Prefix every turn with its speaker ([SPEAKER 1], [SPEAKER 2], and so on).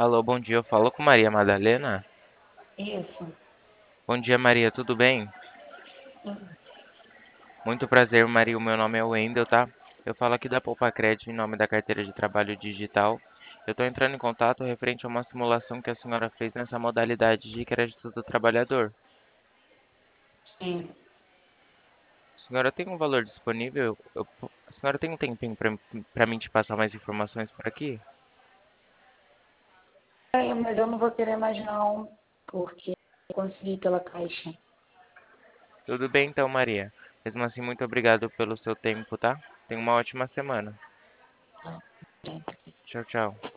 [SPEAKER 1] Alô, bom dia. Eu falo com Maria Madalena.
[SPEAKER 2] Isso.
[SPEAKER 1] Bom dia, Maria. Tudo bem? Muito prazer, Maria. O meu nome é Wendel, tá? Eu falo aqui da Poupa Crédito em nome da carteira de trabalho digital. Eu estou entrando em contato referente a uma simulação que a senhora fez nessa modalidade de crédito do trabalhador.
[SPEAKER 2] Sim.
[SPEAKER 1] A senhora tem um valor disponível? A senhora tem um tempinho para mim te passar mais informações por aqui?
[SPEAKER 2] Mas eu não vou querer mais não, porque eu consegui pela Caixa.
[SPEAKER 1] Tudo bem então, Maria. Mesmo assim, muito obrigado pelo seu tempo, tá? Tenha uma ótima semana.
[SPEAKER 2] Tá?
[SPEAKER 1] Tchau, tchau.